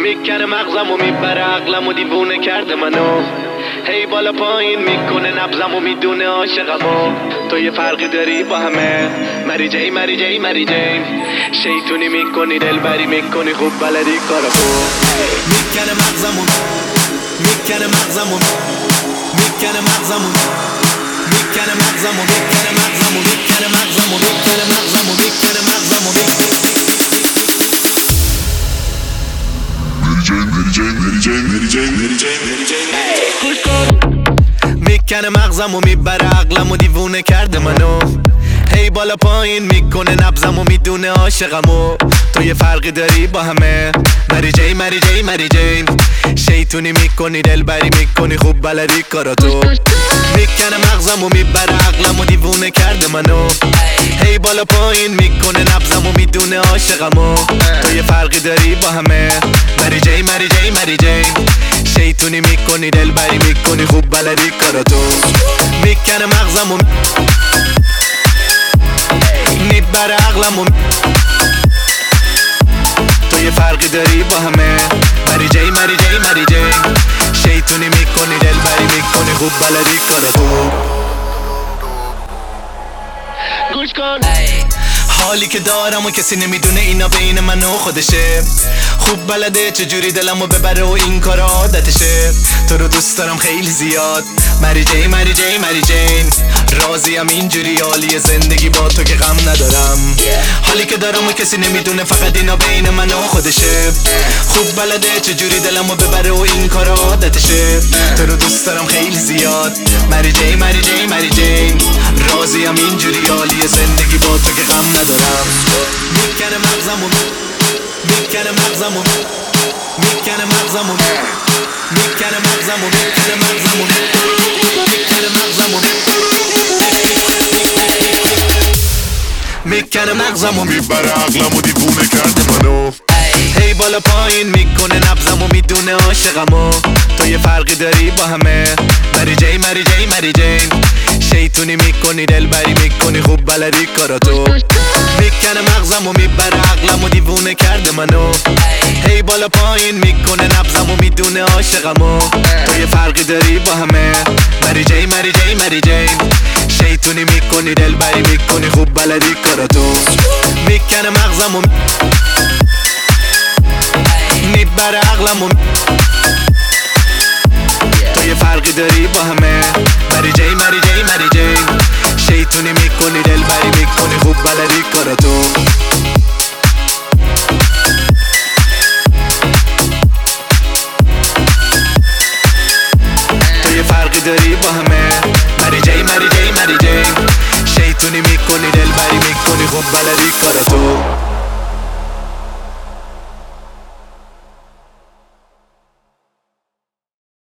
میکنه مغزمو میبره عقلمو دیوونه کرده منو هی بالا پایین میکنه نبضمو میدونه عاشقمو تو یه فرقی داری با همه مری جی مری جی مری جی شیطونی میکنی دلبری میکنی خوب بلدی کارمو میکنه مغزمو میکنه مغزمو میکنه مغزمو میکنه مغزمو میکنه مغزمو میکنه مغزمو میکنه مغزمو میکنه مغزمو میکنه مغزمو میبره عقلمو دیوونه کرده منو هی بالا پایین میکنه نبضمو میدونه عاشقمو تو یه فرقی داری با همه مری جی مری جی مری جی شیطونی میکنی دلبری میکنی خوب بلدی کاراتو میکنه مغزمو میبره عقلمو دیوونه کرده منو هی بالا پایین میکنه نبضمو میدونه عاشقمو تو یه فرقی داری با همه مری جی مری جی مری جی شیطونی میکنی دلبری میکنی خوب بلدی کاراتو میکنه مغزمو میبره عقلمو تو یه فرقی داری با همه مری جی مری جی مری جی شیطونی میکنی دلبری میکنی خوب بلدی کاراتو گوش کن حالی که دارم و کسی نمیدونه اینا بین من و خودشه خوب بلده چجوری دلمو ببره و این کارا عادتشه تو رو دوست دارم خیلی زیاد مری جی مری جی مری جین راضیم اینجوری حالی زندگی با تو که غم ندارم حالی که دارم و کسی نمیدونه فقط اینا بین من و خودشه خوب بلده چجوری دلمو ببره و این کارا عادتشه تو رو دوست دارم خیلی زیاد مری جی مری جی مری جین راضیم اینجوری حالی زندگی با تو که غم ندارم میکنه مغزمو میکنه مغزمو میکنه مغزمو میکنه مغزمو میکنه مغزمو میکنه مغزمو میکنه مغزمو میبره عقلمو دیوونه کرده منو هی بالا پایین میکنه نبضمو میدونه عاشقمو تو یه فرقی داری با همه مری جی مری جی مری جین شیطونی میکنی دلبری میکنی خوب بلدی کاراتو میکنه مغزمو میبره عقلمو دیوونه کرده منو هی بالا پایین میکنه نبضمو میدونه عاشقمو تو یه فرقی داری با همه مری جی مری جی مری جین شیطونی میکنی دلبری میکنی خوب بلدی کاراتو میکنه مغزمو میبره عقلمو تو یه فرقی داری با همه مری جی مری جی مری جی شیطونی میکنی دلبری میکنی خوب بلدی کاراتو تو یه فرقی داری با همه مری جی مری جی مری جی شیطونی میکنی دلبری میکنی خوب بلدی کاراتو